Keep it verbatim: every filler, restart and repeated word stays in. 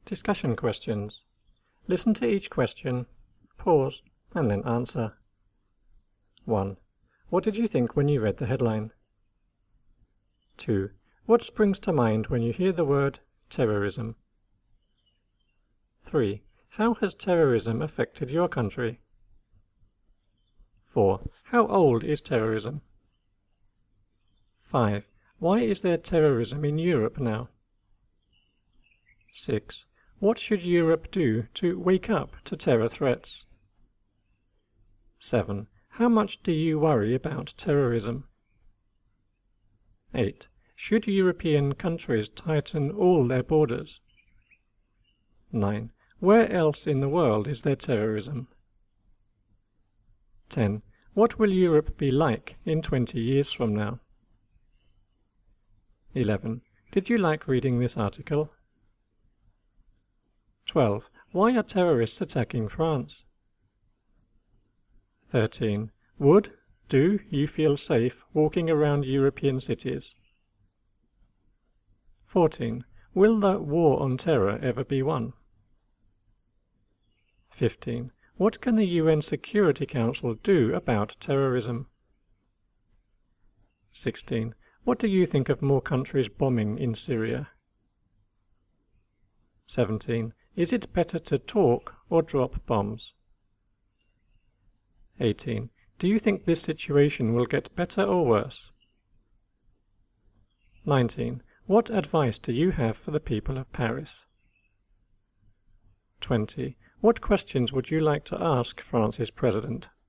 Discussion questions. Listen to each question, pause, and then answer. one. What did you think when you read the headline? two. What springs to mind when you hear the word terrorism? three. How has terrorism affected your country? four. How old is terrorism? five. Why is there terrorism in Europe now? six. What should Europe do to wake up to terror threats? seven. How much do you worry about terrorism? eight. Should European countries tighten all their borders? nine. Where else in the world is there terrorism? ten. What will Europe be like in twenty years from now? eleven. Did you like reading this article? twelve. Why are terrorists attacking France? thirteen. Would, do you feel safe walking around European cities? fourteen. Will the war on terror ever be won? fifteen. What can the U N Security Council do about terrorism? sixteen. What do you think of more countries bombing in Syria? seventeen. Is it better to talk or drop bombs? eighteen. Do you think this situation will get better or worse? nineteen. What advice do you have for the people of Paris? twenty. What questions would you like to ask France's president?